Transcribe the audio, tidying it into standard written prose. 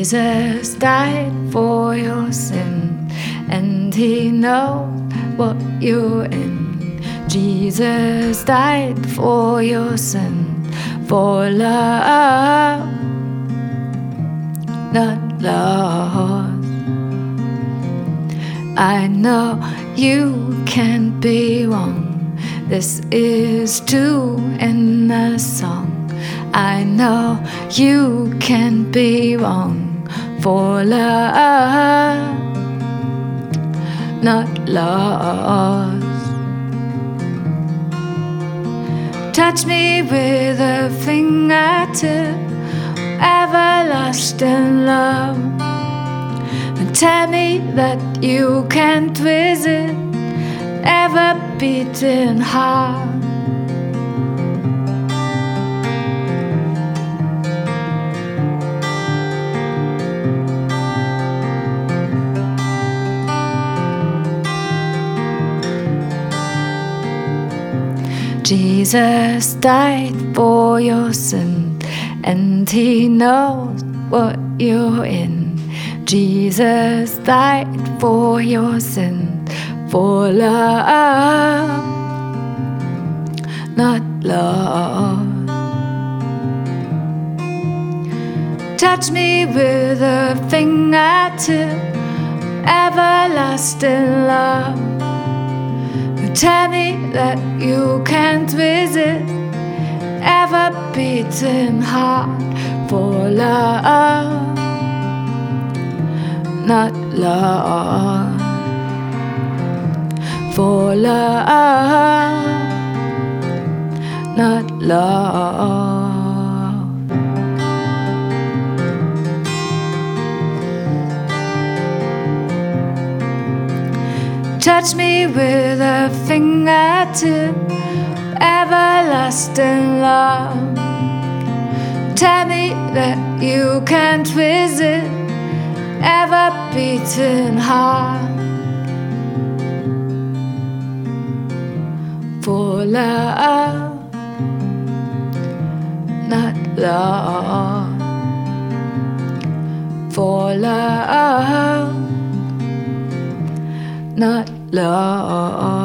Jesus died for your sin, and he knows what you're in. Jesus died for your sin, for love, not loss. I know you can't be wrong. This is two in a song. I know you can't be wrong, for love, not lost. Touch me with a fingertip, everlasting love, and tell me that you can't visit ever beating heart. Jesus died for your sin, and he knows what you're in. Jesus died for your sin, for love, not loss. Touch me with a fingertip, everlasting love. Tell me that you can't visit ever beating heart, for love, not lost. For love, not lost. Touch me with a fingertip, everlasting love. Tell me that you can't visit ever beating heart, for love, not lost. For love, not lost.